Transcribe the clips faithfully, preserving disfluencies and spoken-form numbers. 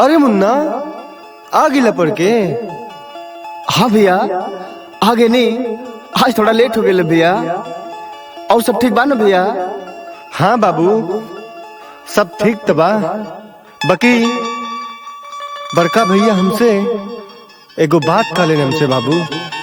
अरे मुन्ना आ गिला पड़ के। हाँ भैया आगे नहीं, आज थोड़ा लेट हो गया भैया। और सब ठीक बा ना भैया? हाँ बाबू सब ठीक तो बा, बाकी बड़का भैया हमसे एगो बात कर लेने हमसे बाबू।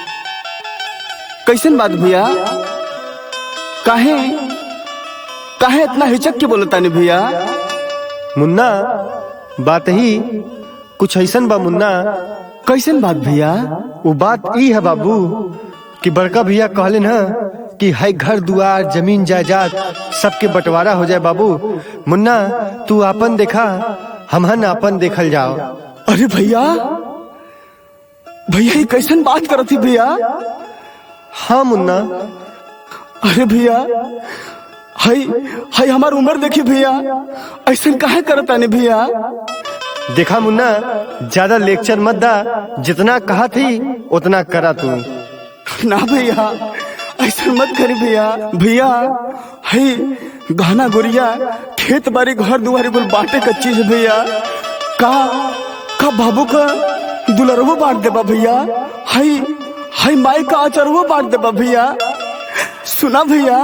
कैसन बात भैया? काहे काहे इतना हिचक के बोलता नहीं भैया? मुन्ना बात ही कुछ ऐसन बा मुन्ना। कैसन बात भैया? वो बात ई है बाबू कि बड़का भैया कहले ना कि है घर दुआर जमीन जायदाद सबके बंटवारा हो जाए बाबू। मुन्ना तू आपन देखा, हमहन आपन देखल जाओ। अरे भैया भैया ये कैसन बात करती भैया? हाँ मुन्ना। अरे भैया हाय हाय हमार उम्र देखी भैया, ऐसा काहे करता नहीं भैया? देखा मुन्ना ज्यादा लेक्चर मत दा, जितना कहा थी उतना करा तू। ना भैया ऐसा मत करी भैया। भैया हाय गहना गुड़िया खेत बाड़ी घर दुआरी बोल बांटे का चीज भैया। का का बाबू का दुलरवो बांट देबा भैया। हाय हाय माई का आचरवो बांट देबा भैया। सुना भैया?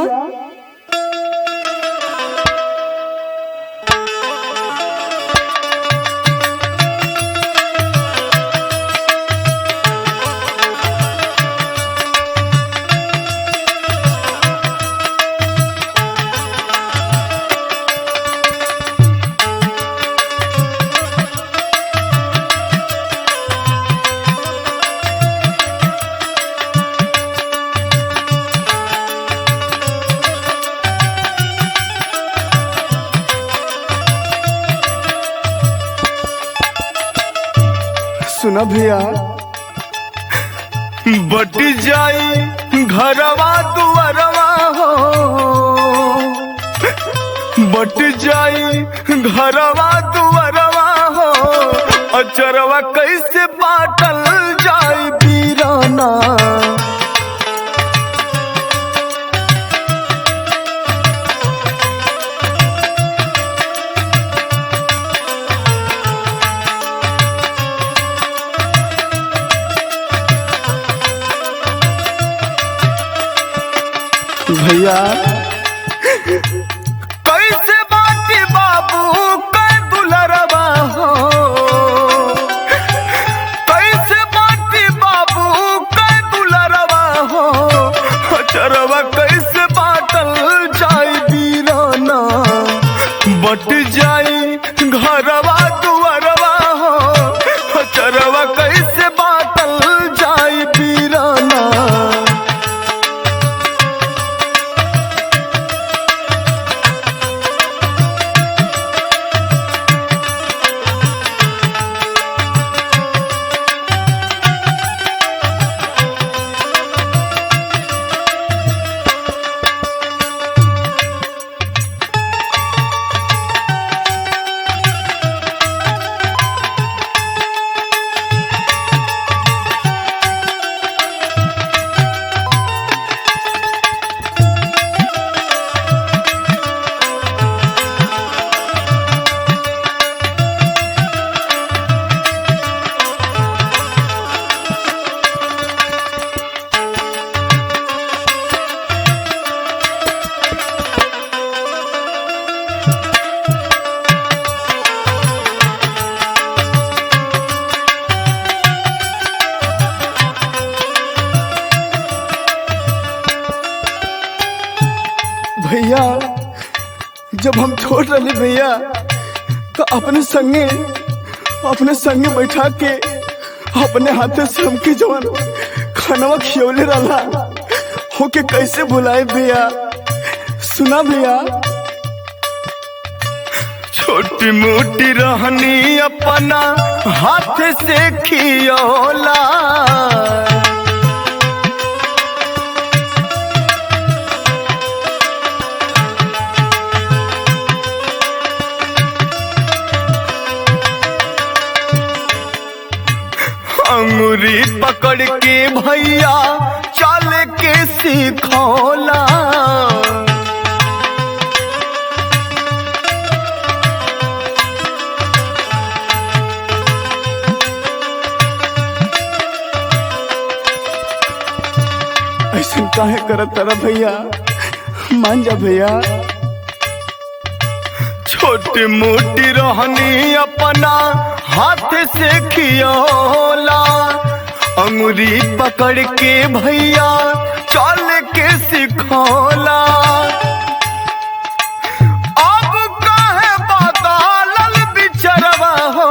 सुना भैया, बट जाई घरवा दुआरवा हो, बट जाई घरवा दुआरवा हो, अचरवा कैसे बाटल जाई बीराना। भैया कैसे बाटी बाबू के दुलरवा हो, कैसे बाटी बाबू के दुलरवा हो, अचरवा कैसे बाटल जाई बीराना। बट जाई घरवा दुआरवा हो, अचरवा कैसे बाटल जाई बीराना। भैया जब हम छोड़ रहे भैया तो अपने संगे अपने संगे बैठा के अपने हाथे से हमके जवान खानवा खियौले रहा हो के कैसे भुलाए भैया। सुना भैया, छोटी मोटी रहनी अपना हाथ से खियौला, अंगुरी पकड़ के भैया चल के सिखौला। काहे करत तारा भैया, मान जा भैया। छोटी मोटी रहनी अपना हाथ से खियोला, अंगुरी पकड़ के भैया चल के सिखोला। अब काहे बदलल बिचरवा हो,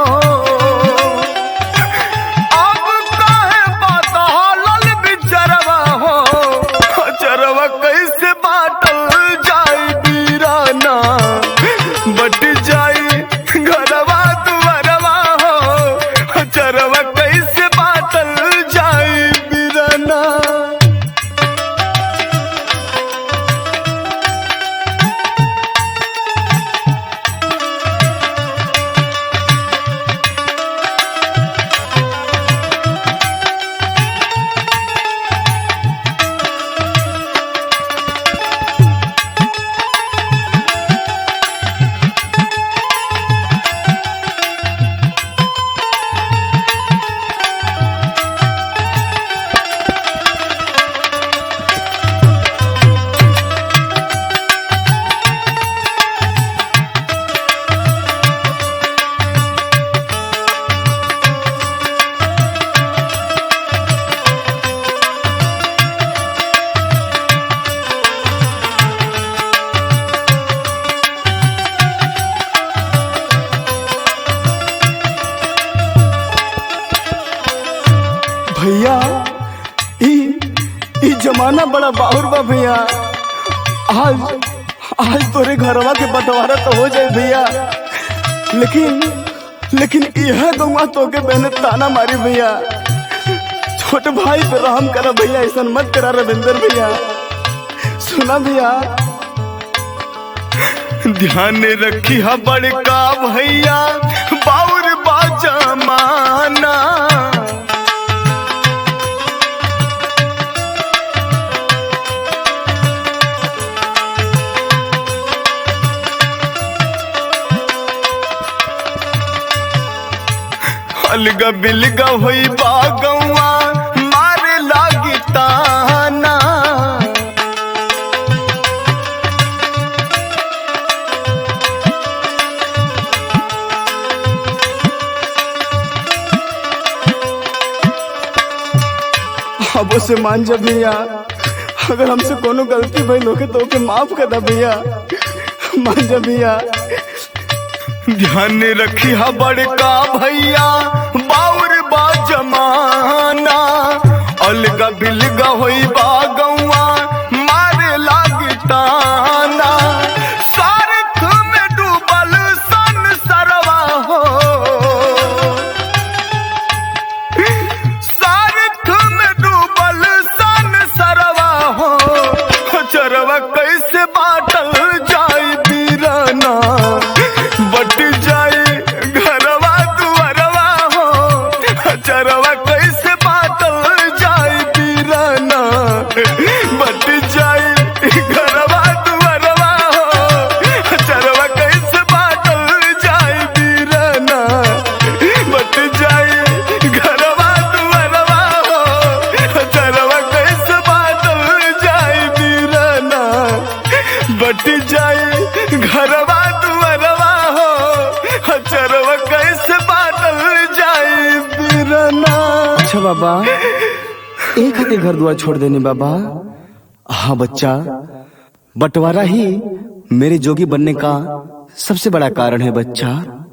अब काहे बदलल बिचरवा हो, चरवा कैसे बाटल जाई बीराना, बट जाई घरवा दुआरवा हो, चरवा कैसे बाटल जाई बीराना। भैया ई ई जमाना बड़ा बाहुर बा भैया। आज आज तोरे घरवा के बंटवारा तो हो जाए भैया, लेकिन लेकिन यह गौवा तो के बहने ताना मारी भैया। छोटे भाई पे रहम करा भैया, ऐसा मत करा रविंदर भैया। सुना भैया, ध्यान रखी हा बड़का भैया, बाउर बा जमाना। अलगा बिलगा होई बा गौवा, मारे लागी ताना। अब उसे मान जा भैया, अगर हमसे कोनो गलती भइल होके तो ओके माफ कर दा भैया, मान जा भैया। ध्यान रखी हा बड़का भैया, बाउर बा जमाना। अलगा बिलगा होई बा गौवा, मारे लागी ताना। सारथ में डूबल सन सरवा हो, सारथ में डूबल सन सरवा हो, चरवा कैसे बाटल जाई बीराना, बट जाई घरवा दुआरवा हो, चरवा कैसे बाटल जाई बीराना, बट जाई घरवा दुआरवा हो, चरवा कैसे बाटल जाई बीराना, बट जाई घरवा दुआरवा हो, चरवा कैसे बाटल जाई बीराना, बट जाई घरवा दुआरवा हो, चरवा कैसे बाटल जाई बीराना। अच्छा बाबा, एक हाथे घर दुआर छोड़ देने बाबा। हाँ बच्चा, बंटवारा ही मेरे जोगी बनने का सबसे बड़ा कारण है बच्चा।